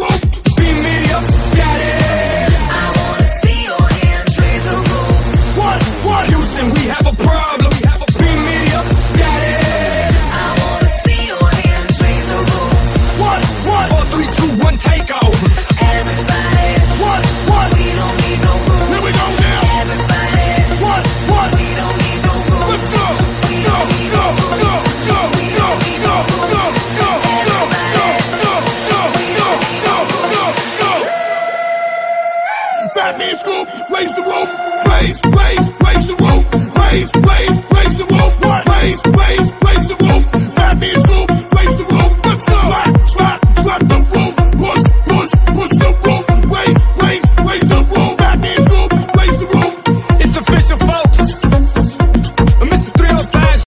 roof. Beam me up, static. I wanna see your hands raise the roof. What? Houston, we have a problem. Beam me up, static. I wanna see your hands raise the roof. What? 4, 3, 2, 1, take off. Everybody, What? we don't need no roof. Here we go now. Everybody, What? we don't need no roof. Let's go. We Go, don't need go, no go, roof. go, We go, don't need go, no go, roof. go, go, go, go, go, go, go, go, go. Fat Man Scoop, raise the roof. Raise the roof. Raise the roof. What? Raise